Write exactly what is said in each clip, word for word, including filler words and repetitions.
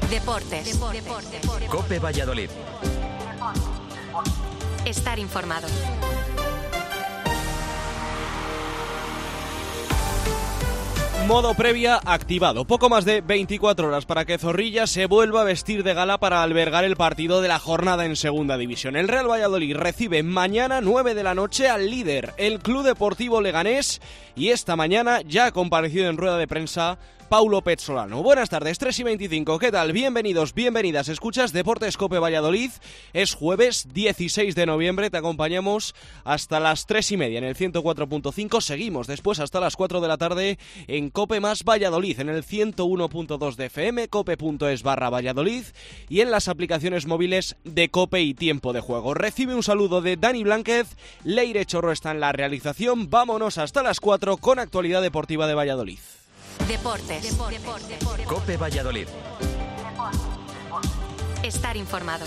Deportes. Deportes. Deportes. COPE Valladolid. Estar informado. Modo previa activado. Poco más de veinticuatro horas para que Zorrilla se vuelva a vestir de gala para albergar el partido de la jornada en Segunda División. El Real Valladolid recibe mañana nueve de la noche al líder, el Club Deportivo Leganés, y esta mañana ya ha comparecido en rueda de prensa Paulo Pezzolano. Buenas tardes, tres y veinticinco. ¿Qué tal? Bienvenidos, bienvenidas. Escuchas Deportes COPE Valladolid. Es jueves dieciséis de noviembre. Te acompañamos hasta las tres y media en el ciento cuatro punto cinco. Seguimos después hasta las cuatro de la tarde en COPE más Valladolid, en el ciento uno punto dos de F M, cope.es barra Valladolid y en las aplicaciones móviles de COPE y Tiempo de Juego. Recibe un saludo de Dani Blánquez. Leire Chorro está en la realización. Vámonos hasta las cuatro con actualidad deportiva de Valladolid. Deportes. Deportes. Deportes. COPE Valladolid. Estar informado.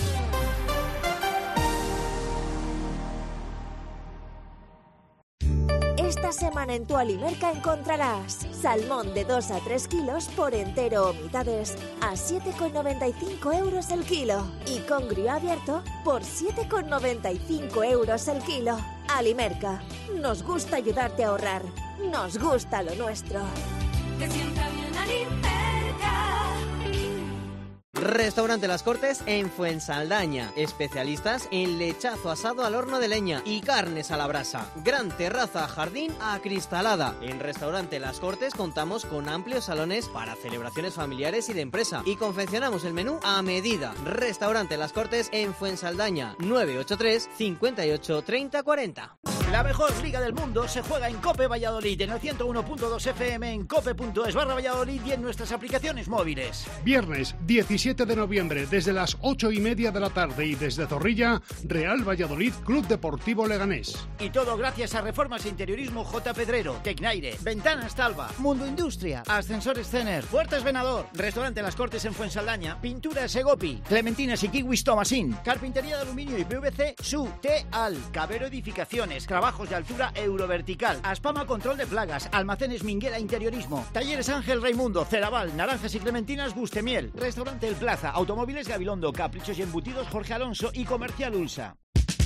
Esta semana en tu Alimerca encontrarás salmón de dos a tres kilos por entero o mitades a siete con noventa y cinco euros el kilo y congrio abierto por siete con noventa y cinco euros el kilo. Alimerca, nos gusta ayudarte a ahorrar, nos gusta lo nuestro. Que sienta bien Alimerca. Restaurante Las Cortes en Fuensaldaña, especialistas en lechazo asado al horno de leña y carnes a la brasa. Gran terraza, jardín acristalada. En Restaurante Las Cortes contamos con amplios salones para celebraciones familiares y de empresa y confeccionamos el menú a medida. Restaurante Las Cortes en Fuensaldaña, nueve ocho tres, cincuenta y ocho, treinta, cuarenta. La mejor liga del mundo se juega en COPE Valladolid, en el ciento uno punto dos F M, en cope.es barra Valladolid y en nuestras aplicaciones móviles. Viernes diecisiete de noviembre, desde las ocho y media de la tarde y desde Zorrilla, Real Valladolid Club Deportivo Leganés. Y todo gracias a Reformas e Interiorismo J. Pedrero, Tecnaire, Ventanas Talva, Mundo Industria, Ascensores Cener, Puertas Venador, Restaurante Las Cortes en Fuensaldaña, Pintura Segopi, Clementinas y Kiwis Tomasín, Carpintería de Aluminio y P V C, Su, Teal, Cabero Edificaciones, Trabajos de Altura Eurovertical, Aspama Control de Plagas, Almacenes Minguela Interiorismo, Talleres Ángel Raimundo, Ceraval, Naranjas y Clementinas Gustemiel, Restaurante El Plaza, Automóviles Gabilondo, Caprichos y Embutidos Jorge Alonso y Comercial Ulsa.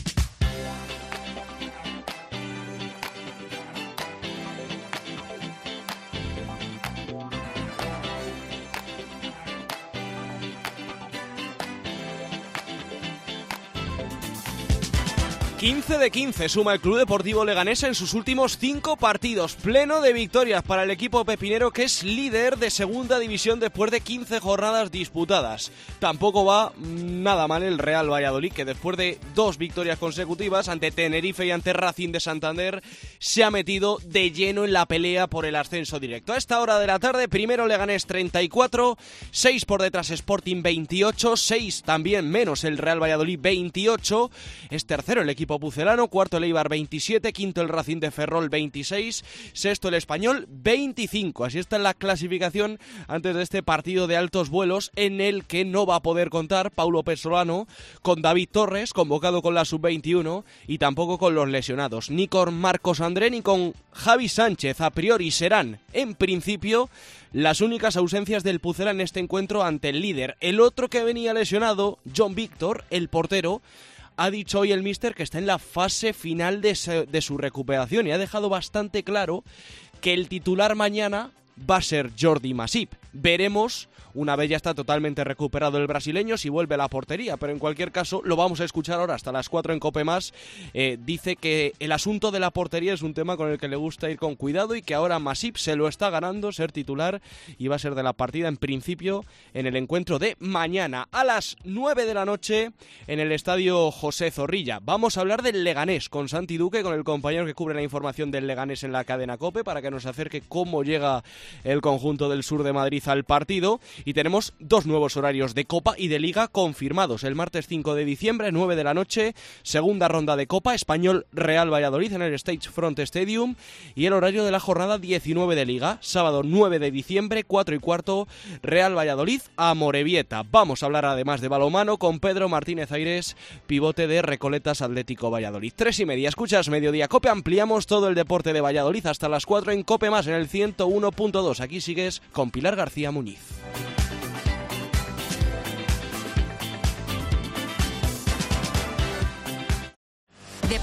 quince de quince suma el Club Deportivo Leganés en sus últimos cinco partidos, pleno de victorias para el equipo pepinero, que es líder de Segunda División después de quince jornadas disputadas. Tampoco va nada mal el Real Valladolid, que después de dos victorias consecutivas ante Tenerife y ante Racing de Santander se ha metido de lleno en la pelea por el ascenso directo. A esta hora de la tarde, primero Leganés treinta y cuatro, seis por detrás Sporting veintiocho, seis también menos el Real Valladolid veintiocho, es tercero el equipo pucelano, cuarto el Eibar veintisiete, quinto el Racing de Ferrol veintiséis, sexto el Español veinticinco. Así está la clasificación antes de este partido de altos vuelos en el que no va a poder contar Paulo Pezzolano con David Torres, convocado con la sub veintiuno, y tampoco con los lesionados, ni con Marcos André ni con Javi Sánchez. A priori serán, en principio, las únicas ausencias del Pucela en este encuentro ante el líder. El otro que venía lesionado, John Víctor, el portero, ha dicho hoy el míster que está en la fase final de su, de su recuperación y ha dejado bastante claro que el titular mañana va a ser Jordi Masip. Veremos, una vez ya está totalmente recuperado el brasileño, si vuelve a la portería, pero en cualquier caso lo vamos a escuchar ahora hasta las cuatro en Cope Más. Eh, dice que el asunto de la portería es un tema con el que le gusta ir con cuidado y que ahora Masip se lo está ganando, ser titular, y va a ser de la partida en principio en el encuentro de mañana a las nueve de la noche en el estadio José Zorrilla. Vamos a hablar del Leganés con Santi Duque, con el compañero que cubre la información del Leganés en la cadena Cope, para que nos acerque cómo llega el conjunto del sur de Madrid al partido. Y tenemos dos nuevos horarios de Copa y de Liga confirmados. El martes cinco de diciembre, nueve de la noche, segunda ronda de Copa, Español Real Valladolid en el Stage Front Stadium. Y el horario de la jornada diecinueve de Liga, sábado nueve de diciembre, cuatro y cuarto, Real Valladolid a Amorebieta. Vamos a hablar además de balonmano con Pedro Martínez Aires, pivote de Recoletas Atlético Valladolid. Tres y media, escuchas Mediodía Cope, ampliamos todo el deporte de Valladolid hasta las cuatro en Cope Más en el ciento uno punto dos. Aquí sigues con Pilar García Muñiz.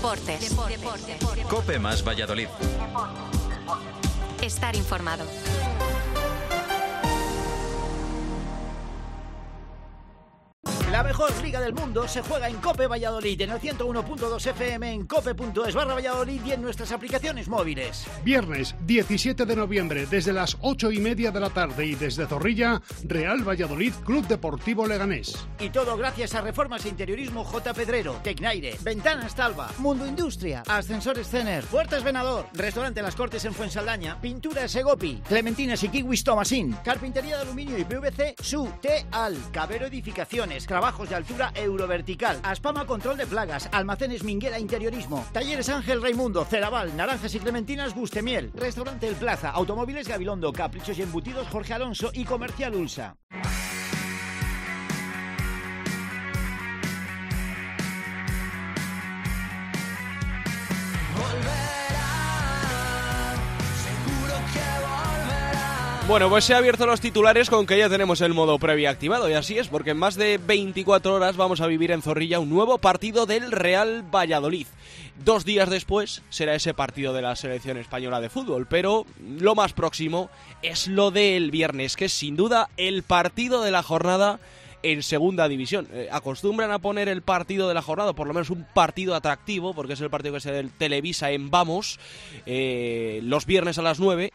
Deportes. Deportes. COPE más Valladolid. Estar informado. La mejor liga del mundo se juega en COPE Valladolid, en el ciento uno punto dos F M, en cope punto es barra Valladolid y en nuestras aplicaciones móviles. Viernes diecisiete de noviembre, desde las ocho y media de la tarde y desde Zorrilla, Real Valladolid Club Deportivo Leganés. Y todo gracias a Reformas e Interiorismo J. Pedrero, Tecnaire, Ventanas Talva, Mundo Industria, Ascensores Cener, Puertas Venador, Restaurante Las Cortes en Fuensaldaña, Pintura Segopi, Clementinas y Kiwis Tomasín, Carpintería de Aluminio y P V C Su Teal, Cabero Edificaciones, Trabajos de altura Eurovertical, Aspama Control de Plagas, Almacenes Minguela Interiorismo, Talleres Ángel Raimundo, Ceraval, Naranjas y Clementinas Gustemiel, Restaurante El Plaza, Automóviles Gabilondo, Caprichos y Embutidos Jorge Alonso y Comercial Ulsa. Bueno, pues se han abierto los titulares con que ya tenemos el modo previa activado, y así es, porque en más de veinticuatro horas vamos a vivir en Zorrilla un nuevo partido del Real Valladolid. Dos días después será ese partido de la selección española de fútbol, pero lo más próximo es lo del viernes, que es sin duda el partido de la jornada en segunda división. Eh, acostumbran a poner el partido de la jornada, por lo menos un partido atractivo, porque es el partido que se televisa en Vamos, eh, los viernes a las nueve,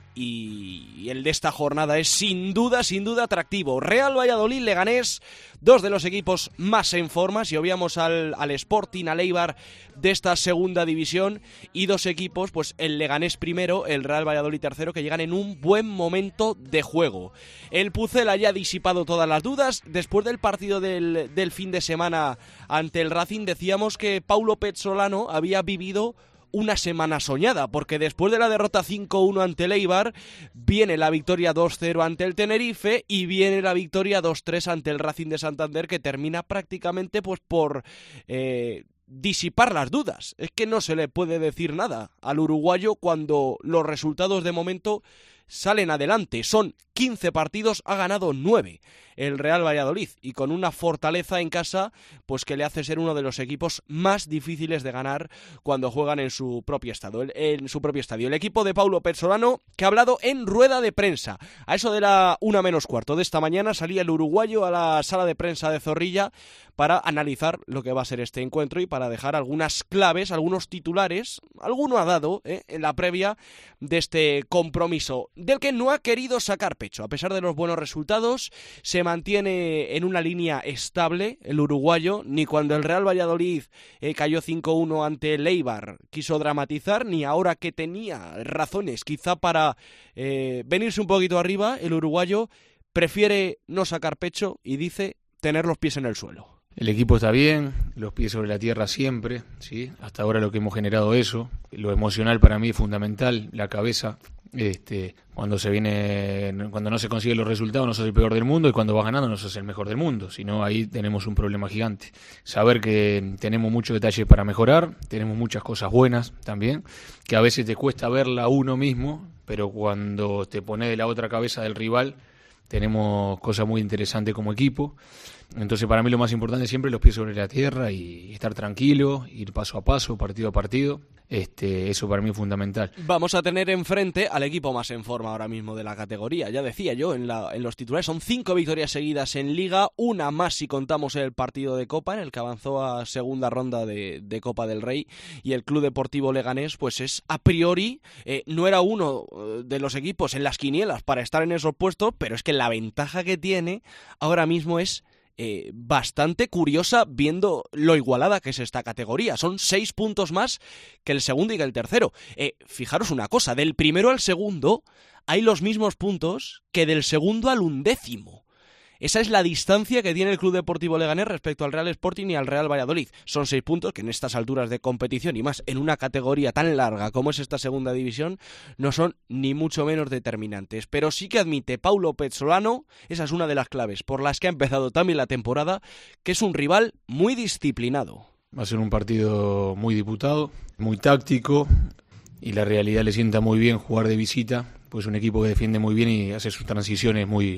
y el de esta jornada es sin duda, sin duda atractivo. Real Valladolid, Leganés, dos de los equipos más en forma, si obviamos al, al Sporting, al Eibar de esta segunda división, y dos equipos, pues el Leganés primero, el Real Valladolid tercero, que llegan en un buen momento de juego. El Pucela ya ha disipado todas las dudas. Después del partido del, del fin de semana ante el Racing, decíamos que Paulo Pezzolano había vivido una semana soñada, porque después de la derrota cinco uno ante el Eibar, viene la victoria dos cero ante el Tenerife y viene la victoria dos tres ante el Racing de Santander, que termina prácticamente pues por eh, disipar las dudas. Es que no se le puede decir nada al uruguayo cuando los resultados de momento salen adelante. Son quince partidos, ha ganado nueve el Real Valladolid, y con una fortaleza en casa pues que le hace ser uno de los equipos más difíciles de ganar cuando juegan en su propio estadio. El, en su propio estadio. El equipo de Paulo Pezzolano, que ha hablado en rueda de prensa. A eso de la una menos cuarto de esta mañana salía el uruguayo a la sala de prensa de Zorrilla para analizar lo que va a ser este encuentro y para dejar algunas claves, algunos titulares, alguno ha dado eh, en la previa de este compromiso, del que no ha querido sacar pecho. A pesar de los buenos resultados, se mantiene en una línea estable el uruguayo. Ni cuando el Real Valladolid eh, cayó cinco uno ante el Eibar quiso dramatizar, ni ahora que tenía razones quizá para eh, venirse un poquito arriba, el uruguayo prefiere no sacar pecho y dice tener los pies en el suelo. El equipo está bien, los pies sobre la tierra siempre, ¿sí? Hasta ahora lo que hemos generado eso. Lo emocional para mí es fundamental, la cabeza. Este, cuando se viene, cuando no se consiguen los resultados no sos el peor del mundo, y cuando vas ganando no sos el mejor del mundo, sino ahí tenemos un problema gigante. Saber que tenemos mucho detalle para mejorar, tenemos muchas cosas buenas también, que a veces te cuesta verla uno mismo, pero cuando te pones de la otra cabeza del rival tenemos cosas muy interesantes como equipo. Entonces para mí lo más importante es siempre los pies sobre la tierra y estar tranquilo, ir paso a paso, partido a partido. Este, eso para mí es fundamental. Vamos a tener enfrente al equipo más en forma ahora mismo de la categoría. Ya decía yo en, la, en los titulares, son cinco victorias seguidas en Liga, una más si contamos el partido de Copa, en el que avanzó a segunda ronda de, de Copa del Rey, y el Club Deportivo Leganés pues es a priori, eh, no era uno de los equipos en las quinielas para estar en esos puestos, pero es que la ventaja que tiene ahora mismo es Eh, bastante curiosa, viendo lo igualada que es esta categoría. Son seis puntos más que el segundo y que el tercero. Eh, fijaros una cosa, del primero al segundo hay los mismos puntos que del segundo al undécimo. Esa es la distancia que tiene el Club Deportivo Leganés respecto al Real Sporting y al Real Valladolid. Son seis puntos que en estas alturas de competición, y más en una categoría tan larga como es esta segunda división, no son ni mucho menos determinantes. Pero sí que admite Paulo Pezzolano, esa es una de las claves por las que ha empezado también la temporada, que es un rival muy disciplinado. Va a ser un partido muy disputado, muy táctico, y la realidad le sienta muy bien jugar de visita, pues un equipo que defiende muy bien y hace sus transiciones muy...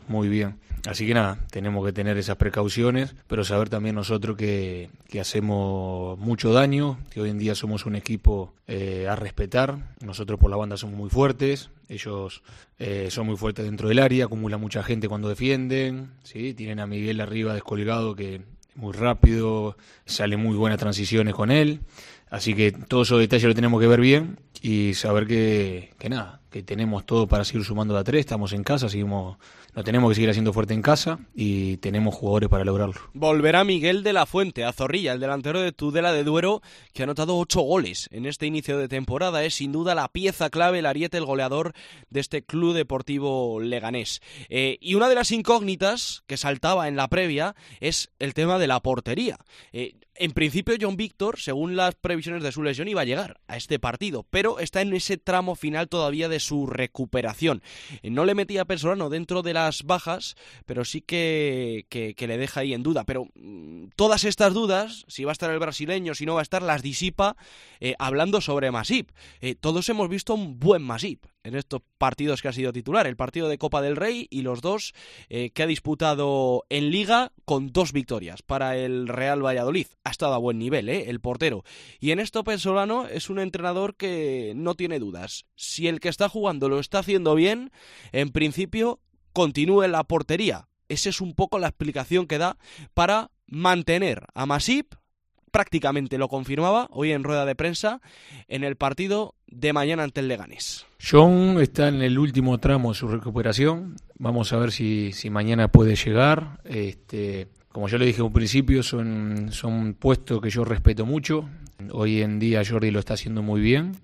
muy bien. Así que nada, tenemos que tener esas precauciones, pero saber también nosotros que, que hacemos mucho daño, que hoy en día somos un equipo eh, a respetar. Nosotros por la banda somos muy fuertes, ellos eh, son muy fuertes dentro del área, acumulan mucha gente cuando defienden, ¿sí? Tienen a Miguel arriba descolgado que es muy rápido, salen muy buenas transiciones con él. Así que todos esos detalles lo tenemos que ver bien y saber que, que nada, que tenemos todo para seguir sumando de a tres, estamos en casa, seguimos, nos tenemos que seguir haciendo fuerte en casa y tenemos jugadores para lograrlo. Volverá Miguel de la Fuente a Zorrilla, el delantero de Tudela de Duero, que ha anotado ocho goles en este inicio de temporada. Es sin duda la pieza clave, el ariete, el goleador de este Club Deportivo Leganés. Eh, y una de las incógnitas que saltaba en la previa es el tema de la portería. Eh, En principio, John Víctor, según las previsiones de su lesión, iba a llegar a este partido, pero está en ese tramo final todavía de su recuperación. No le metía a Pezsolano dentro de las bajas, pero sí que, que, que le deja ahí en duda. Pero mmm, todas estas dudas, si va a estar el brasileño, si no va a estar, las disipa eh, hablando sobre Masip. Eh, todos hemos visto un buen Masip en estos partidos que ha sido titular, el partido de Copa del Rey y los dos eh, que ha disputado en Liga con dos victorias para el Real Valladolid. Ha estado a buen nivel, ¿eh? El portero. Y en esto Pezsolano es un entrenador que no tiene dudas. Si el que está jugando lo está haciendo bien, en principio continúe en la portería. Esa es un poco la explicación que da para mantener a Masip. Prácticamente lo confirmaba hoy en rueda de prensa en el partido de mañana ante el Leganés. John está en el último tramo de su recuperación. Vamos a ver si, si mañana puede llegar. Este, como yo le dije en un principio, son, son puestos que yo respeto mucho. Hoy en día Jordi lo está haciendo muy bien.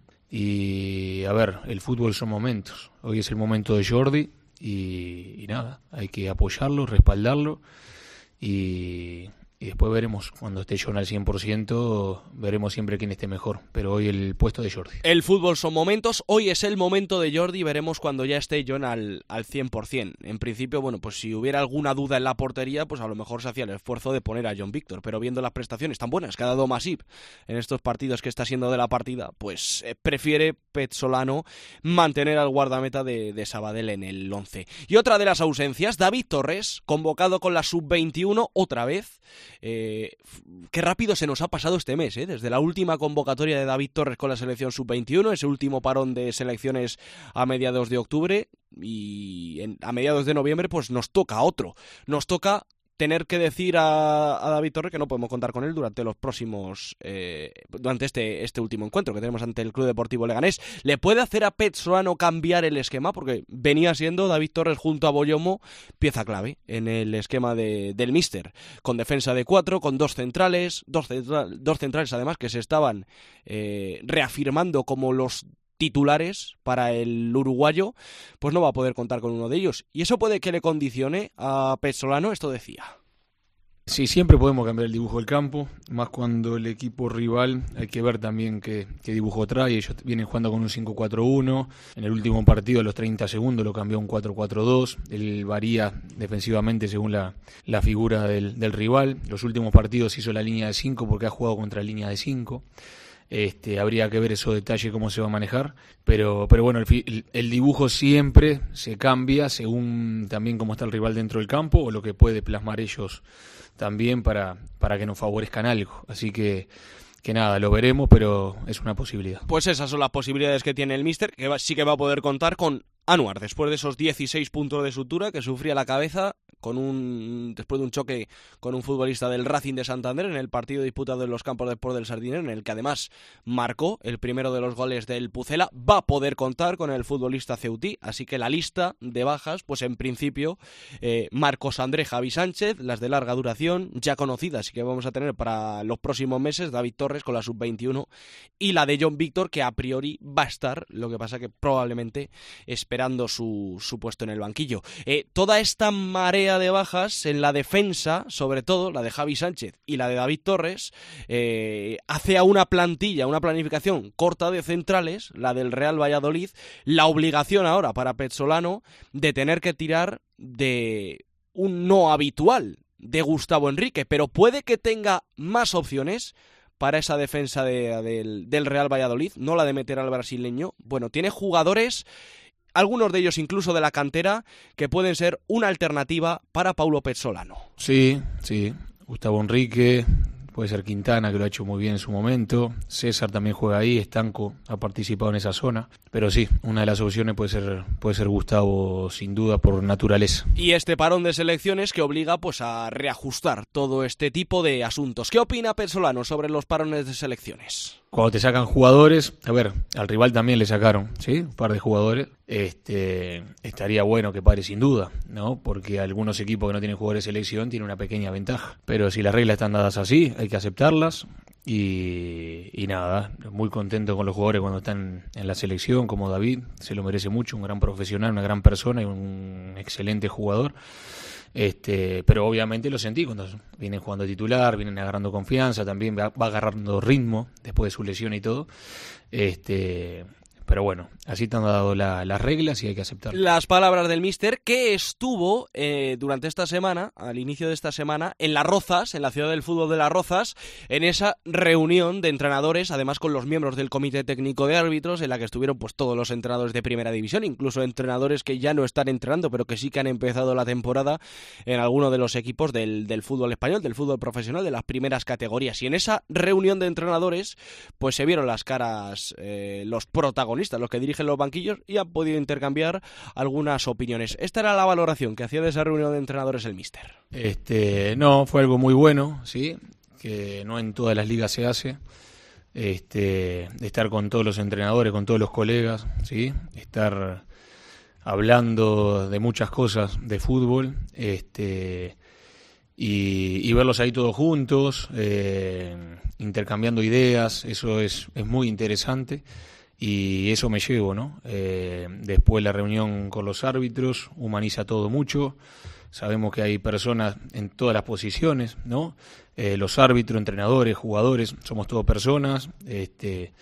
Y a ver, el fútbol son momentos. Hoy es el momento de Jordi y, y nada, hay que apoyarlo, respaldarlo y... Y después veremos, cuando esté John al cien por ciento, veremos siempre quién esté mejor. Pero hoy el puesto de Jordi. El fútbol son momentos, hoy es el momento de Jordi, veremos cuando ya esté John al, al cien por ciento. En principio, bueno, pues si hubiera alguna duda en la portería, pues a lo mejor se hacía el esfuerzo de poner a John Víctor. Pero viendo las prestaciones tan buenas que ha dado Masip en estos partidos que está siendo de la partida, pues eh, prefiere Pezsolano mantener al guardameta de, de Sabadell en el once. Y otra de las ausencias, David Torres, convocado con la sub veintiuno otra vez. Eh, qué rápido se nos ha pasado este mes, ¿eh? Desde la última convocatoria de David Torres con la selección sub veintiuno, ese último parón de selecciones a mediados de octubre y en, a mediados de noviembre pues nos toca otro, nos toca tener que decir a, a David Torres que no podemos contar con él durante los próximos eh, durante este, este último encuentro que tenemos ante el Club Deportivo Leganés. ¿Le puede hacer a Pezsolano cambiar el esquema? Porque venía siendo David Torres junto a Boyomo pieza clave en el esquema de, del míster, con defensa de cuatro, con dos centrales, dos, central, dos centrales además que se estaban eh, reafirmando como los titulares para el uruguayo, pues no va a poder contar con uno de ellos. Y eso puede que le condicione a Pezsolano, esto decía. Sí, siempre podemos cambiar el dibujo del campo, más cuando el equipo rival, hay que ver también qué, qué dibujo trae. Ellos vienen jugando con un cinco cuatro uno, en el último partido a los treinta segundos lo cambió a un cuatro cuatro dos, él varía defensivamente según la, la figura del, del rival. Los últimos partidos hizo la línea de cinco porque ha jugado contra línea de cinco. Este, habría que ver esos detalles, cómo se va a manejar, pero, pero bueno, el, el dibujo siempre se cambia según también cómo está el rival dentro del campo o lo que puede plasmar ellos también para, para que nos favorezcan algo, así que que nada, lo veremos, pero es una posibilidad. Pues esas son las posibilidades que tiene el míster, que va, sí que va a poder contar con Anuar, después de esos dieciséis puntos de sutura que sufría la cabeza con un después de un choque con un futbolista del Racing de Santander en el partido disputado en los campos de Sport del Sardinero, en el que además marcó el primero de los goles del Pucela. Va a poder contar con el futbolista ceutí, así que la lista de bajas, pues en principio eh, Marcos André, Javi Sánchez, las de larga duración ya conocidas y que vamos a tener para los próximos meses, David Torres con la sub veintiuno y la de John Víctor, que a priori va a estar, lo que pasa que probablemente esperando su, su puesto en el banquillo. Eh, toda esta marea de bajas en la defensa, sobre todo la de Javi Sánchez y la de David Torres, eh, hace a una plantilla, una planificación corta de centrales, la del Real Valladolid, la obligación ahora para Pezsolano de tener que tirar de un no habitual de Gustavo Enrique, pero puede que tenga más opciones para esa defensa de, de, del, del Real Valladolid, no la de meter al brasileño. Bueno, tiene jugadores algunos de ellos incluso de la cantera, que pueden ser una alternativa para Paulo Pezzolano. Sí, sí, Gustavo Enrique, puede ser Quintana, que lo ha hecho muy bien en su momento, César también juega ahí, Estanco ha participado en esa zona, pero sí, una de las opciones puede ser puede ser Gustavo, sin duda, por naturaleza. Y este parón de selecciones que obliga pues a reajustar todo este tipo de asuntos. ¿Qué opina Pezzolano sobre los parones de selecciones? Cuando te sacan jugadores, a ver, al rival también le sacaron, ¿sí? Un par de jugadores. Este, estaría bueno que pare sin duda, ¿no? Porque algunos equipos que no tienen jugadores de selección tienen una pequeña ventaja. Pero si las reglas están dadas así, hay que aceptarlas. Y, y nada, muy contento con los jugadores cuando están en la selección, como David, se lo merece mucho, un gran profesional, una gran persona y un excelente jugador. Este, pero obviamente lo sentí cuando vienen jugando titular, vienen agarrando confianza, también va, va agarrando ritmo después de su lesión y todo. Este, pero bueno, así te han dado la, las reglas y hay que aceptarlas. Las palabras del míster, que estuvo eh, durante esta semana, al inicio de esta semana, en Las Rozas, en la ciudad del fútbol de Las Rozas, en esa reunión de entrenadores, además con los miembros del Comité Técnico de Árbitros, en la que estuvieron pues todos los entrenadores de Primera División, incluso entrenadores que ya no están entrenando, pero que sí que han empezado la temporada en alguno de los equipos del, del fútbol español, del fútbol profesional, de las primeras categorías. Y en esa reunión de entrenadores, pues se vieron las caras, eh, los protagonistas, los que dirigen los banquillos, y han podido intercambiar algunas opiniones. Esta era la valoración que hacía de esa reunión de entrenadores el míster. Este, no, fue algo muy bueno, sí, que no en todas las ligas se hace. Este, de estar con todos los entrenadores, con todos los colegas, sí, estar hablando de muchas cosas de fútbol, este, y, y verlos ahí todos juntos, eh, intercambiando ideas. Eso es, es muy interesante. Y eso me llevo, ¿no? Eh, después la reunión con los árbitros humaniza todo mucho. Sabemos que hay personas en todas las posiciones, ¿no? Eh, los árbitros, entrenadores, jugadores, somos todos personas. Este,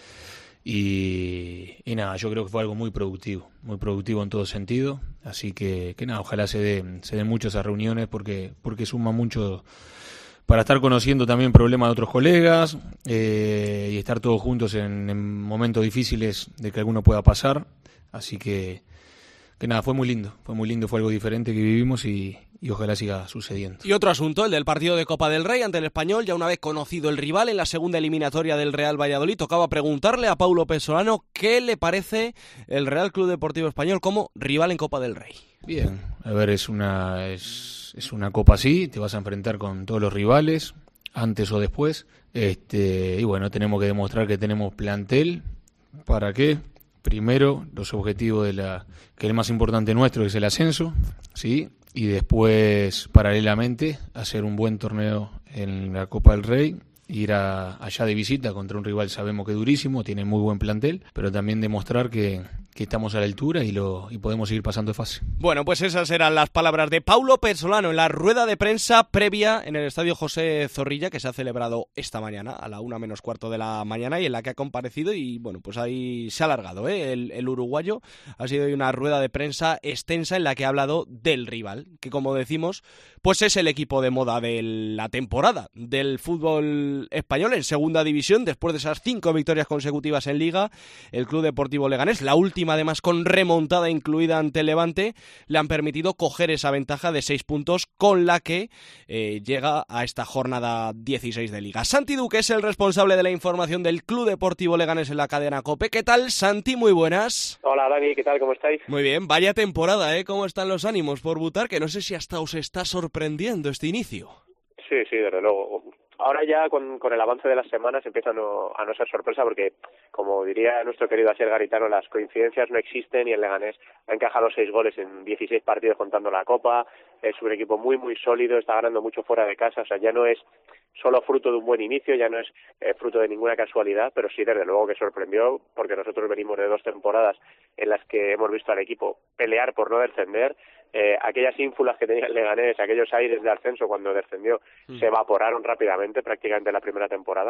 y, y nada, yo creo que fue algo muy productivo, muy productivo en todo sentido. Así que, que nada, ojalá se den se den mucho esas reuniones porque, porque suma mucho para estar conociendo también problemas de otros colegas eh, y estar todos juntos en, en momentos difíciles de que alguno pueda pasar. Así que, que nada, fue muy lindo, fue muy lindo, fue algo diferente que vivimos y, y ojalá siga sucediendo. Y otro asunto, el del partido de Copa del Rey ante el Español, ya una vez conocido el rival en la segunda eliminatoria del Real Valladolid, tocaba preguntarle a Paulo Pezzolano qué le parece el Real Club Deportivo Español como rival en Copa del Rey. Bien, a ver, es una... Es... Es una copa así, te vas a enfrentar con todos los rivales, antes o después. Este, y bueno, tenemos que demostrar que tenemos plantel. ¿Para qué? Primero, los objetivos de la que es el más importante nuestro, que es el ascenso, ¿sí? Y después, paralelamente, hacer un buen torneo en la Copa del Rey. Ir a, allá de visita contra un rival, sabemos que es durísimo, tiene muy buen plantel, pero también demostrar que, que estamos a la altura y lo y podemos seguir pasando de fase. Bueno, pues esas eran las palabras de Paulo Pezzolano en la rueda de prensa previa en el Estadio José Zorrilla, que se ha celebrado esta mañana a la una menos cuarto de la mañana y en la que ha comparecido y bueno, pues ahí se ha alargado, ¿eh? el, el uruguayo. Ha sido una rueda de prensa extensa en la que ha hablado del rival, que como decimos, pues es el equipo de moda de la temporada del fútbol español en segunda división, después de esas cinco victorias consecutivas en Liga. El Club Deportivo Leganés, la última además con remontada incluida ante el Levante, le han permitido coger esa ventaja de seis puntos con la que eh, llega a esta jornada dieciséis de Liga. Santi Duque es el responsable de la información del Club Deportivo Leganés en la cadena COPE. ¿Qué tal, Santi? Muy buenas. Hola, Dani, ¿qué tal? ¿Cómo estáis? Muy bien, vaya temporada, ¿eh? ¿Cómo están los ánimos por Butar? Que no sé si hasta os está sorprendiendo este inicio. Sí, sí, desde luego. Ahora ya con, con el avance de las semanas empieza a no, a no ser sorpresa porque, como diría nuestro querido Asier Garitano, las coincidencias no existen y el Leganés ha encajado seis goles en dieciséis partidos contando la Copa. Es un equipo muy, muy sólido, está ganando mucho fuera de casa, o sea, ya no es solo fruto de un buen inicio, ya no es eh, fruto de ninguna casualidad, pero sí, desde luego que sorprendió porque nosotros venimos de dos temporadas en las que hemos visto al equipo pelear por no descender. Eh, aquellas ínfulas que tenía el Leganés, aquellos aires de ascenso cuando descendió, mm. se evaporaron rápidamente, prácticamente la primera temporada,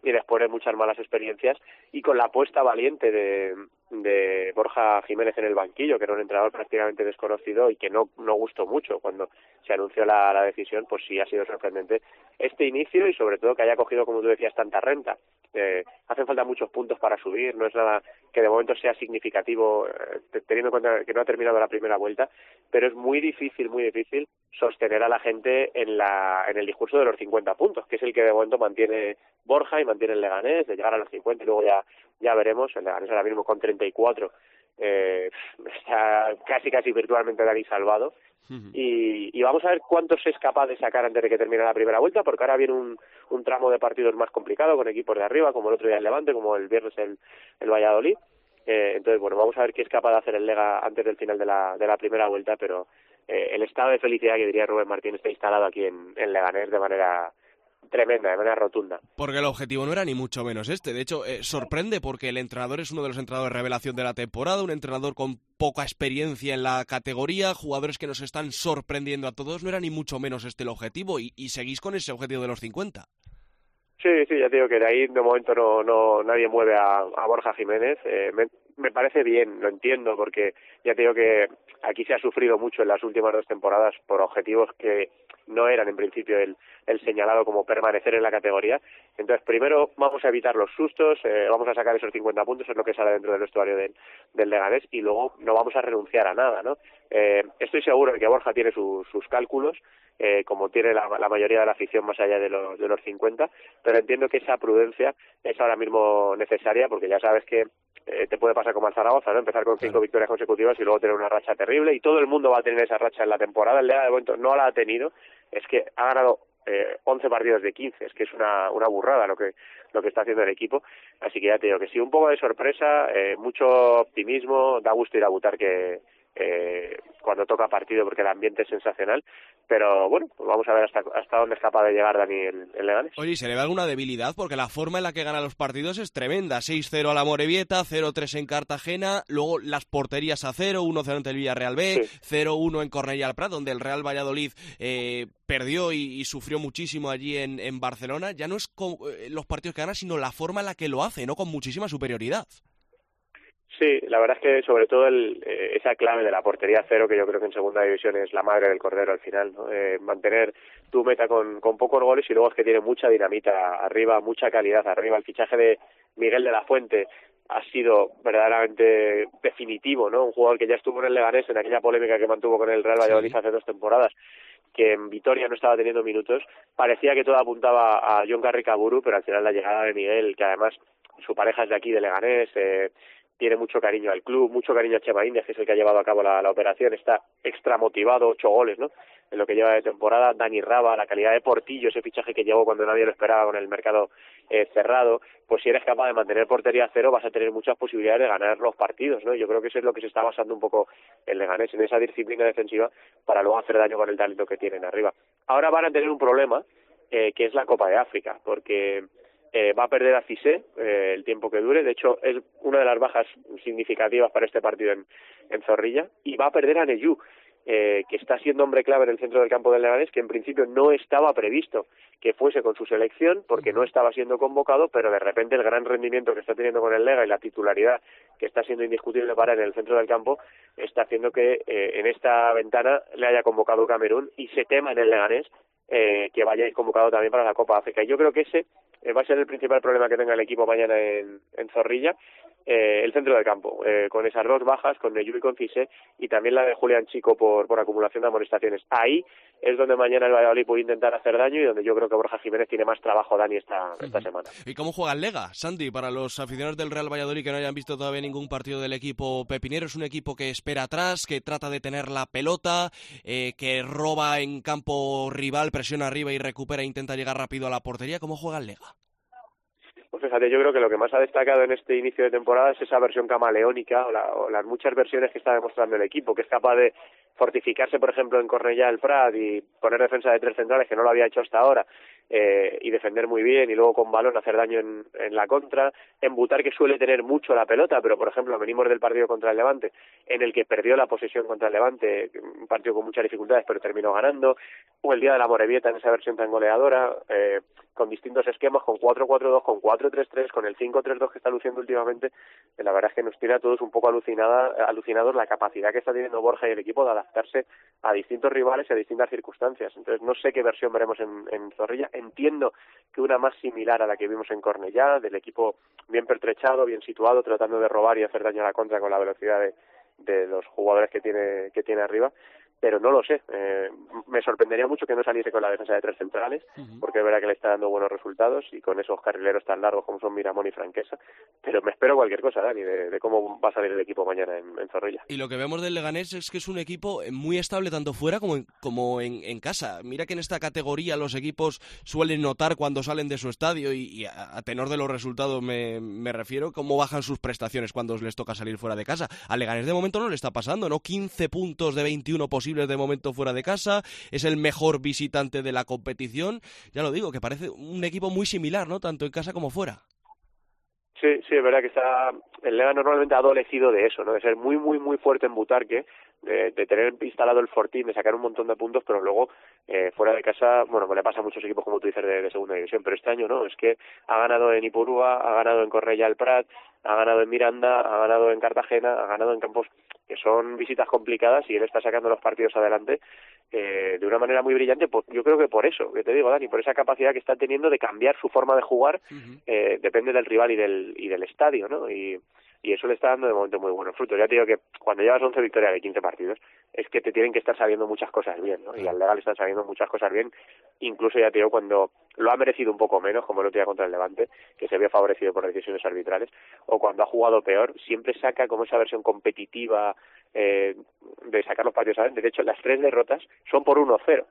y después de muchas malas experiencias y con la apuesta valiente de, de Borja Jiménez en el banquillo, que era un entrenador prácticamente desconocido y que no, no gustó mucho cuando se anunció la, la decisión, pues sí ha sido sorprendente este inicio y sobre todo que haya cogido, como tú decías, tanta renta. Eh, hacen falta muchos puntos para subir, no es nada que de momento sea significativo, eh, teniendo en cuenta que no ha terminado la primera vuelta, pero es muy difícil, muy difícil sostener a la gente en la en el discurso de los cincuenta puntos, que es el que de momento mantiene Borja y mantiene el Leganés, de llegar a los cincuenta y luego ya ya veremos. El Leganés ahora mismo con treinta y cuatro eh, está casi casi virtualmente Dani salvado. Y, y vamos a ver cuántos es capaz de sacar antes de que termine la primera vuelta, porque ahora viene un, un tramo de partidos más complicado con equipos de arriba, como el otro día el Levante, como el viernes el, el Valladolid. Eh, entonces, bueno, vamos a ver qué es capaz de hacer el Lega antes del final de la, de la primera vuelta, pero eh, el estado de felicidad que diría Rubén Martín está instalado aquí en, en Leganés de manera tremenda, de manera rotunda. Porque el objetivo no era ni mucho menos este. De hecho, eh, sorprende porque el entrenador es uno de los entrenadores de revelación de la temporada, un entrenador con poca experiencia en la categoría, jugadores que nos están sorprendiendo a todos. No era ni mucho menos este el objetivo y, y seguís con ese objetivo de los cincuenta. Sí, sí, ya te digo que de ahí de momento no, no nadie mueve a, a Borja Jiménez. Eh, me, me parece bien, lo entiendo, porque ya te digo que aquí se ha sufrido mucho en las últimas dos temporadas por objetivos que no eran en principio el, el señalado como permanecer en la categoría. Entonces, primero vamos a evitar los sustos, eh, vamos a sacar esos cincuenta puntos, es lo que sale dentro del vestuario del, del Leganés, y luego no vamos a renunciar a nada, ¿no? Eh, estoy seguro de que Borja tiene su, sus cálculos, eh, como tiene la, la mayoría de la afición más allá de los, de los cincuenta, pero entiendo que esa prudencia es ahora mismo necesaria, porque ya sabes que eh, te puede pasar como al Zaragoza, ¿no? Empezar con cinco claro. victorias consecutivas y luego tener una racha terrible, y todo el mundo va a tener esa racha en la temporada. El Lega de momento no la ha tenido, es que ha ganado eh, once partidos de quince, es que es una, una burrada lo que lo que está haciendo el equipo, así que ya te digo que sí, un poco de sorpresa, eh, mucho optimismo, da gusto ir a Butar que eh, cuando toca partido porque el ambiente es sensacional, pero bueno, pues vamos a ver hasta hasta dónde es capaz de llegar Dani el, el Leganés. Oye, ¿se le ve alguna debilidad? Porque la forma en la que gana los partidos es tremenda, seis cero a la Morevieta, cero tres en Cartagena, luego las porterías a cero, uno cero ante el Villarreal B, sí. cero uno en Cornellà al Prat, donde el Real Valladolid eh, perdió y, y sufrió muchísimo allí en, en Barcelona. Ya no es con, eh, los partidos que gana, sino la forma en la que lo hace, ¿no? Con muchísima superioridad. Sí, la verdad es que sobre todo el, eh, esa clave de la portería cero, que yo creo que en segunda división es la madre del cordero al final, ¿no? Eh, mantener tu meta con, con pocos goles, y luego es que tiene mucha dinamita arriba, mucha calidad arriba. El fichaje de Miguel de la Fuente ha sido verdaderamente definitivo, ¿no? Un jugador que ya estuvo en el Leganés en aquella polémica que mantuvo con el Real Valladolid sí. hace dos temporadas, que en Vitoria no estaba teniendo minutos. Parecía que todo apuntaba a Jon Carricaburu, pero al final la llegada de Miguel, que además su pareja es de aquí, de Leganés, eh, tiene mucho cariño al club, mucho cariño a Chema Índiez, que es el que ha llevado a cabo la, la operación, está extra motivado, ocho goles, ¿no? En lo que lleva de temporada. Dani Raba, la calidad de Portillo, ese fichaje que llegó cuando nadie lo esperaba con el mercado eh, cerrado, pues si eres capaz de mantener portería cero vas a tener muchas posibilidades de ganar los partidos, ¿no? Yo creo que eso es lo que se está basando un poco el Leganés, en esa disciplina defensiva para luego hacer daño con el talento que tienen arriba. Ahora van a tener un problema, eh, que es la Copa de África, porque Eh, va a perder a Cissé eh, el tiempo que dure. De hecho, es una de las bajas significativas para este partido en, en Zorrilla. Y va a perder a Neyú, eh, que está siendo hombre clave en el centro del campo del Leganés, que en principio no estaba previsto que fuese con su selección porque no estaba siendo convocado, pero de repente el gran rendimiento que está teniendo con el Lega y la titularidad que está siendo indiscutible para él en el centro del campo está haciendo que eh, en esta ventana le haya convocado Camerún y se tema en el Leganés eh, que vaya convocado también para la Copa África. Y yo creo que ese eh, va a ser el principal problema que tenga el equipo mañana en, en Zorrilla, eh, el centro del campo, eh, con esas dos bajas, con Neyú y con Cissé, y también la de Julián Chico por, por acumulación de amonestaciones. Ahí es donde mañana el Valladolid puede intentar hacer daño y donde yo creo que Borja Jiménez tiene más trabajo, Dani, esta, esta semana. ¿Y cómo juega el Lega, Santi? Para los aficionados del Real Valladolid que no hayan visto todavía ningún partido del equipo pepinero, es un equipo que espera atrás, que trata de tener la pelota, eh, que roba en campo rival, presiona arriba y recupera e intenta llegar rápido a la portería. ¿Cómo juega el Lega? Pues fíjate, yo creo que lo que más ha destacado en este inicio de temporada es esa versión camaleónica o, la, o las muchas versiones que está demostrando el equipo, que es capaz de fortificarse, por ejemplo, en Cornellá el Prat y poner defensa de tres centrales, que no lo había hecho hasta ahora, eh, y defender muy bien, y luego con balón hacer daño en, en la contra, embutar, que suele tener mucho la pelota, pero por ejemplo venimos del partido contra el Levante, en el que perdió la posesión contra el Levante, un partido con muchas dificultades, pero terminó ganando, o el día de la Morevieta en esa versión tan goleadora, eh, con distintos esquemas, con cuatro cuatro dos, con cuatro tres tres, con el cinco tres dos que está luciendo últimamente. La verdad es que nos tiene a todos un poco alucinada, alucinados la capacidad que está teniendo Borja y el equipo de adaptarse a distintos rivales y a distintas circunstancias. Entonces no sé qué versión veremos en, en Zorrilla. Entiendo que una más similar a la que vimos en Cornellá, del equipo bien pertrechado, bien situado, tratando de robar y hacer daño a la contra con la velocidad de, de los jugadores que tiene que tiene arriba, pero no lo sé. Eh, me sorprendería mucho que no saliese con la defensa de tres centrales, uh-huh. porque es verdad que le está dando buenos resultados y con esos carrileros tan largos como son Miramón y Franquesa, pero me espero cualquier cosa, Dani, de, de cómo va a salir el equipo mañana en, en Zorrilla. Y lo que vemos del Leganés es que es un equipo muy estable tanto fuera como en, como en, en casa. Mira que en esta categoría los equipos suelen notar cuando salen de su estadio y, y a, a tenor de los resultados me, me refiero, cómo bajan sus prestaciones cuando les toca salir fuera de casa. Al Leganés de momento no le está pasando, ¿no? quince puntos de veintiuno posibles de momento fuera de casa, es el mejor visitante de la competición, ya lo digo, que parece un equipo muy similar, ¿no? Tanto en casa como fuera. Sí, sí, es verdad que está, el Lega normalmente ha adolecido de eso, ¿no? De ser muy, muy, muy fuerte en Butarque, de, de tener instalado el fortín, de sacar un montón de puntos, pero luego eh, fuera de casa, bueno, pues le pasa a muchos equipos, como tú dices, de, de segunda división, pero este año no, es que ha ganado en Ipurúa, ha ganado en Cornellá el Prat, ha ganado en Miranda, ha ganado en Cartagena, ha ganado en campos que son visitas complicadas y él está sacando los partidos adelante eh, de una manera muy brillante. Por, yo creo que por eso, que te digo, Dani, por esa capacidad que está teniendo de cambiar su forma de jugar, uh-huh. eh, depende del rival y del y del estadio, ¿no? Y, y eso le está dando de momento muy buenos frutos. Ya te digo que cuando llevas once victorias de quince partidos, es que te tienen que estar saliendo muchas cosas bien, ¿no? Y al Lega le están saliendo muchas cosas bien, incluso ya te digo, cuando lo ha merecido un poco menos, como el otro día contra el Levante, que se había favorecido por decisiones arbitrales, o cuando ha jugado peor, siempre saca como esa versión competitiva eh, de sacar los partidos adelante. De hecho, las tres derrotas son por uno cero.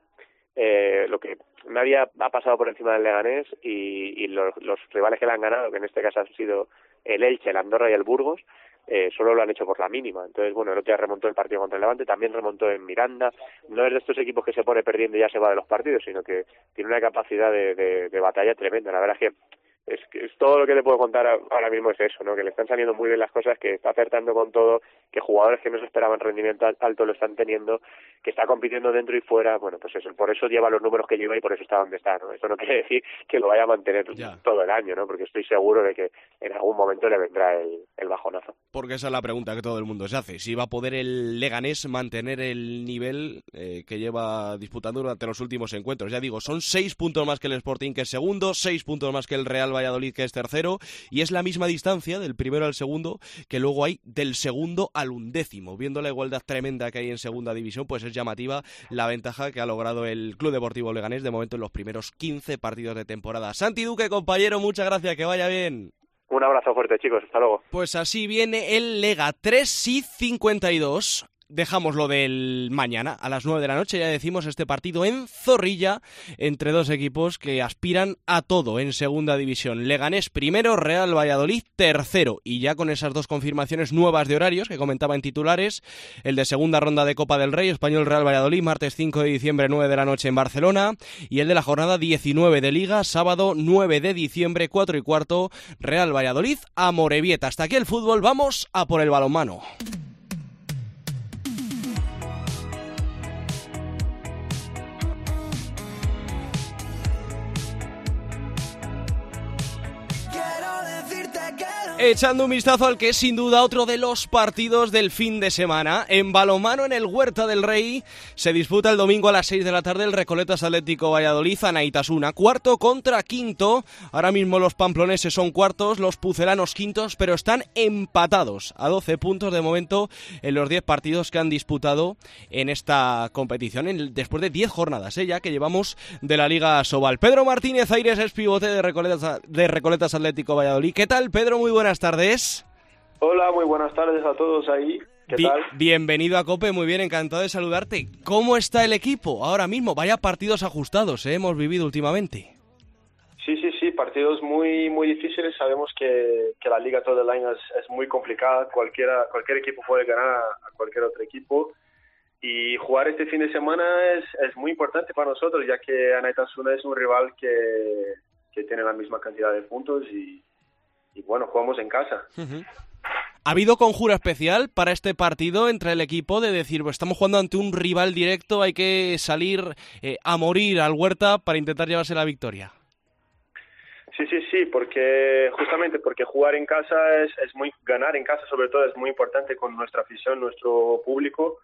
Eh, lo que nadie ha, ha pasado por encima del Leganés y, y los, los rivales que le han ganado, que en este caso han sido el Elche, el Andorra y el Burgos, eh, solo lo han hecho por la mínima. Entonces, bueno, el otro día remontó el partido contra el Levante, también remontó en Miranda. No es de estos equipos que se pone perdiendo y ya se va de los partidos, sino que tiene una capacidad de, de, de batalla tremenda. La verdad es que Es, que es todo lo que te puedo contar ahora mismo es eso, ¿no? Que le están saliendo muy bien las cosas, que está acertando con todo, que jugadores que no se esperaban rendimiento alto lo están teniendo, que está compitiendo dentro y fuera. Bueno, pues eso, por eso lleva los números que lleva y por eso está donde está, ¿no? Eso no quiere decir que lo vaya a mantener ya todo el año, ¿no? Porque estoy seguro de que en algún momento le vendrá el, el bajonazo. Porque esa es la pregunta que todo el mundo se hace, si va a poder el Leganés mantener el nivel eh, que lleva disputando durante los últimos encuentros. Ya digo, son seis puntos más que el Sporting, que es segundo, seis puntos más que el Real Valladolid, que es tercero, y es la misma distancia del primero al segundo que luego hay del segundo al undécimo. Viendo la igualdad tremenda que hay en segunda división, pues es llamativa la ventaja que ha logrado el Club Deportivo Leganés de momento en los primeros quince partidos de temporada. Santi Duque, compañero, muchas gracias, que vaya bien. Un abrazo fuerte, chicos, hasta luego. Pues así viene el Lega, tres y cincuenta y dos. Dejamos lo del mañana, a las nueve de la noche, ya decimos, este partido en Zorrilla, entre dos equipos que aspiran a todo en segunda división. Leganés primero, Real Valladolid tercero, y ya con esas dos confirmaciones nuevas de horarios que comentaba en titulares, el de segunda ronda de Copa del Rey, Español Real Valladolid, martes cinco de diciembre, nueve de la noche en Barcelona, y el de la jornada diecinueve de Liga, sábado nueve de diciembre, cuatro y cuarto, Real Valladolid a Morevieta. Hasta aquí el fútbol, vamos a por el balonmano. Echando un vistazo al que es sin duda otro de los partidos del fin de semana. En balonmano, en el Huerta del Rey, se disputa el domingo a las seis de la tarde el Recoletas Atlético Valladolid Anaitasuna. Cuarto contra quinto. Ahora mismo los pamploneses son cuartos, los pucelanos quintos, pero están empatados a doce puntos de momento en los diez partidos que han disputado en esta competición, en, después de diez jornadas, ¿eh? ya que llevamos de la Liga Sobal. Pedro Martínez Aires es pivote de Recoletas, de Recoletas Atlético Valladolid. ¿Qué tal, Pedro? Muy buenas tardes. Hola, muy buenas tardes a todos ahí. ¿Qué Bi- tal? Bienvenido a COPE, muy bien, encantado de saludarte. ¿Cómo está el equipo ahora mismo? Vaya partidos ajustados, ¿eh? hemos vivido últimamente. Sí, sí, sí, partidos muy muy difíciles. Sabemos que, que la liga todo el año es, es muy complicada. Cualquiera, cualquier equipo puede ganar a cualquier otro equipo. Y jugar este fin de semana es, es muy importante para nosotros, ya que Anaitasuna es un rival que, que tiene la misma cantidad de puntos y, y bueno, jugamos en casa. Uh-huh. ¿Ha habido conjura especial para este partido entre el equipo de decir, pues estamos jugando ante un rival directo, hay que salir eh, a morir al Huerta para intentar llevarse la victoria? Sí, sí, sí, porque justamente porque jugar en casa es, es muy, ganar en casa sobre todo es muy importante con nuestra afición, nuestro público,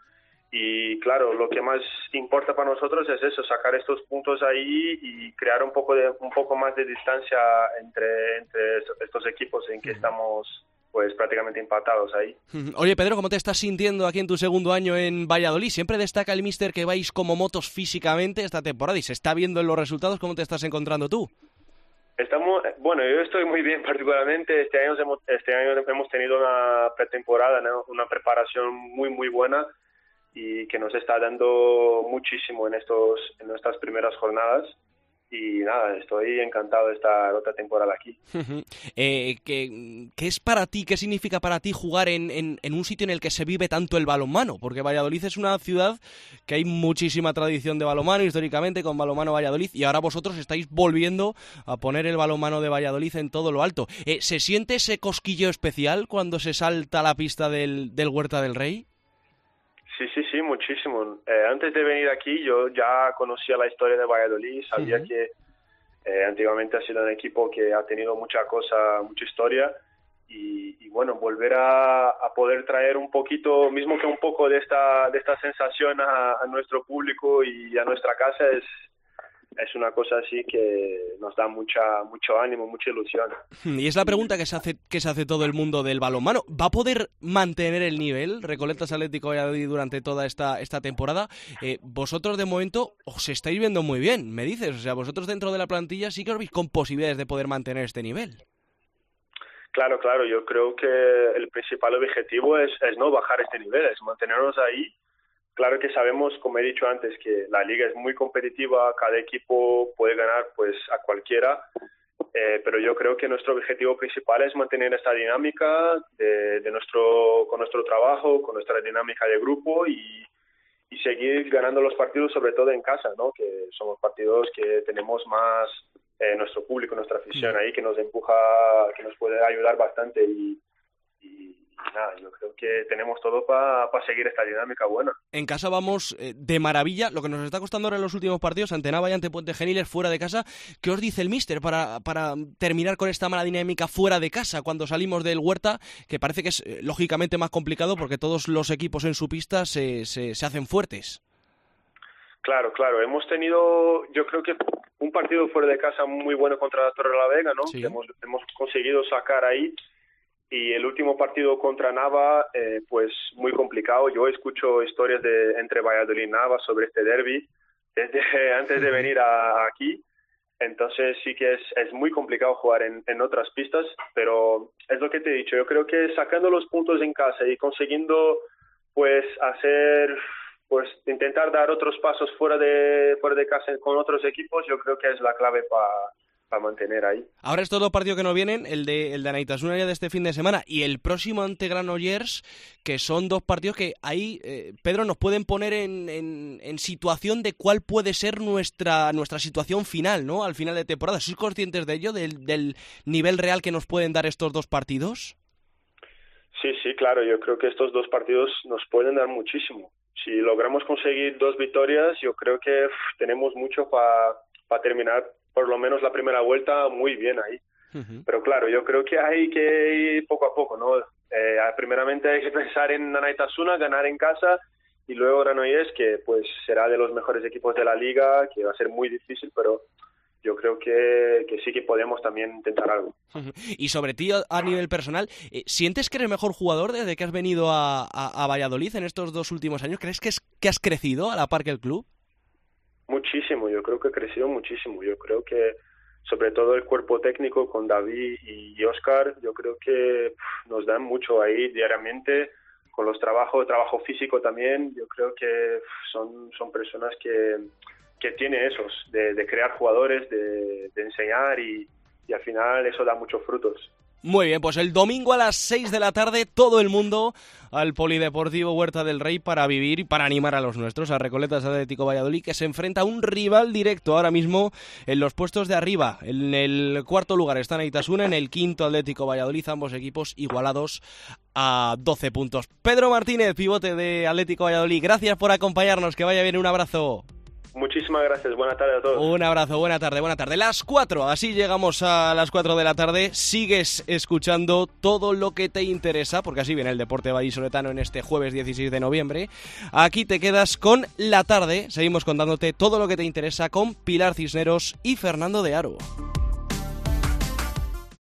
y claro, lo que más importa para nosotros es eso, sacar estos puntos ahí y crear un poco de un poco más de distancia entre, entre estos equipos en que estamos pues prácticamente empatados ahí. Oye, Pedro, ¿cómo te estás sintiendo aquí en tu segundo año en Valladolid? Siempre destaca el míster que vais como motos físicamente esta temporada y se está viendo en los resultados. ¿Cómo te estás encontrando tú? Estamos, bueno, yo estoy muy bien particularmente. Este año hemos, este año hemos tenido una pretemporada, ¿no? Una preparación muy muy buena y que nos está dando muchísimo en estos en nuestras primeras jornadas. Y nada, estoy encantado de estar otra temporada aquí. eh, ¿qué, ¿Qué es para ti, qué significa para ti jugar en, en, en un sitio en el que se vive tanto el balonmano? Porque Valladolid es una ciudad que hay muchísima tradición de balonmano, históricamente con Balonmano Valladolid, y ahora vosotros estáis volviendo a poner el balonmano de Valladolid en todo lo alto. Eh, ¿Se siente ese cosquillo especial cuando se salta a la pista del, del Huerta del Rey? Sí, sí, sí, muchísimo. Eh, antes de venir aquí yo ya conocía la historia de Valladolid, sabía uh-huh. que eh, antiguamente ha sido un equipo que ha tenido mucha cosa, mucha historia y, y bueno, volver a, a poder traer un poquito, mismo que un poco de esta de esta sensación a, a nuestro público y a nuestra casa es es una cosa así que nos da mucha mucho ánimo, mucha ilusión. Y es la pregunta que se hace que se hace todo el mundo del balonmano. ¿Va a poder mantener el nivel Recoletas Atlético Valladolid durante toda esta esta temporada? Eh, vosotros de momento os estáis viendo muy bien, me dices. O sea, vosotros dentro de la plantilla sí que os veis con posibilidades de poder mantener este nivel. Claro, claro. Yo creo que el principal objetivo es, es no bajar este nivel, es mantenernos ahí. Claro que sabemos, como he dicho antes, que la liga es muy competitiva, cada equipo puede ganar pues a cualquiera, eh, pero yo creo que nuestro objetivo principal es mantener esta dinámica de, de nuestro con nuestro trabajo, con nuestra dinámica de grupo y, y seguir ganando los partidos, sobre todo en casa, ¿no? Que somos partidos que tenemos más eh, nuestro público, nuestra afición ahí, que nos empuja, que nos puede ayudar bastante y y nada, yo creo que tenemos todo para pa seguir esta dinámica buena. En casa vamos eh, de maravilla. Lo que nos está costando ahora en los últimos partidos, ante Nava y ante Puente Genil, fuera de casa. ¿Qué os dice el míster para, para terminar con esta mala dinámica fuera de casa cuando salimos del Huerta? Que parece que es eh, lógicamente más complicado porque todos los equipos en su pista se, se, se hacen fuertes. Claro, claro. Hemos tenido, yo creo que un partido fuera de casa muy bueno contra la Torrelavega, ¿no? Sí. Que hemos, hemos conseguido sacar ahí. Y el último partido contra Nava, eh, pues muy complicado. Yo escucho historias de entre Valladolid y Nava sobre este derbi desde antes de venir a, a aquí. Entonces sí que es, es muy complicado jugar en, en otras pistas, pero es lo que te he dicho. Yo creo que sacando los puntos en casa y consiguiendo pues hacer, pues intentar dar otros pasos fuera de fuera de casa con otros equipos, yo creo que es la clave para para mantener ahí. Ahora estos dos partidos que nos vienen, el de el de Anaitasuna ya de este fin de semana y el próximo ante Granollers, que son dos partidos que ahí, eh, Pedro, nos pueden poner en, en, en situación de cuál puede ser nuestra nuestra situación final, ¿no? Al final de temporada. ¿Sois conscientes de ello, del, del nivel real que nos pueden dar estos dos partidos? Sí, sí, claro. Yo creo que estos dos partidos nos pueden dar muchísimo. Si logramos conseguir dos victorias, yo creo que uf, tenemos mucho para pa terminar por lo menos la primera vuelta muy bien ahí. Uh-huh. Pero claro, yo creo que hay que ir poco a poco, ¿no? Eh, primeramente hay que pensar en Anaitasuna, ganar en casa, y luego Granollers, que pues será de los mejores equipos de la liga, que va a ser muy difícil, pero yo creo que, que sí que podemos también intentar algo. Uh-huh. Y sobre ti, a nivel personal, ¿sientes que eres mejor jugador desde que has venido a, a, a Valladolid en estos dos últimos años? ¿Crees que, es, que has crecido a la par que el club? Muchísimo, yo creo que he crecido muchísimo. Yo creo que sobre todo el cuerpo técnico con David y Oscar, yo creo que pff, nos dan mucho ahí diariamente, con los trabajos, trabajo físico también. Yo creo que pff, son, son personas que, que tienen esos, de, de crear jugadores, de, de enseñar y, y al final eso da muchos frutos. Muy bien, pues el domingo a las seis de la tarde todo el mundo al Polideportivo Huerta del Rey para vivir y para animar a los nuestros, a Recoletas Atlético Valladolid, que se enfrenta a un rival directo ahora mismo en los puestos de arriba. En el cuarto lugar está Neitasuna, en el quinto Atlético Valladolid, ambos equipos igualados a doce puntos. Pedro Martínez, pivote de Atlético Valladolid, gracias por acompañarnos, que vaya bien, un abrazo. Muchísimas gracias, buena tarde a todos. Un abrazo, buena tarde, buena tarde. Las cuatro, así llegamos a las cuatro de la tarde. Sigues escuchando todo lo que te interesa, porque así viene el deporte vallisoletano en este jueves dieciséis de noviembre. Aquí te quedas con La Tarde. Seguimos contándote todo lo que te interesa con Pilar Cisneros y Fernando de Aro.